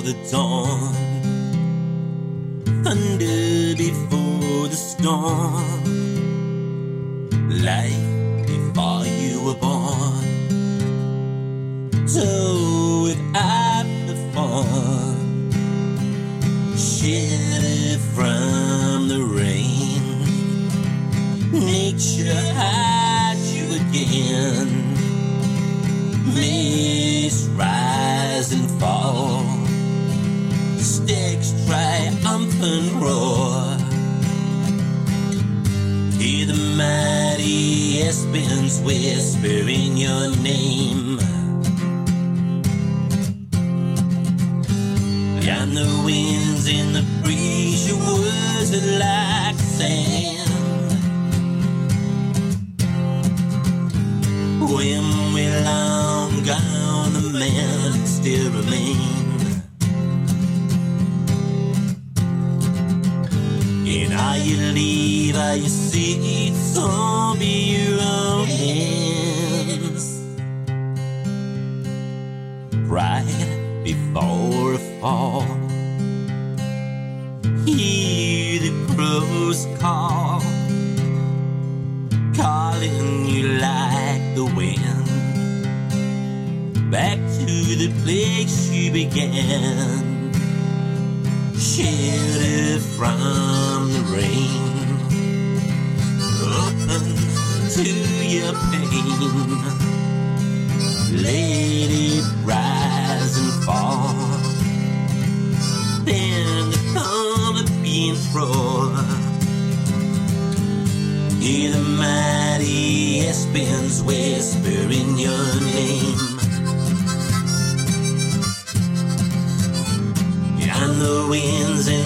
the dawn, thunder before the storm, life before you were born, so without the fun, shelter from the rain, nature hides you again, mist rise and fall, sticks triumphant roar, hear the mighty aspens whispering your name, and the winds in the breeze, your words are like sand. When we're long gone, the men still remain. And all you leave, all you see, it's all be your own hands. Right before a fall, hear the crows call, calling you like the wind, back to the place you began, shelter from the rain, open to your pain, let it rise and fall, then the Philippines roar, hear the mighty aspens whispering your name, and the winds in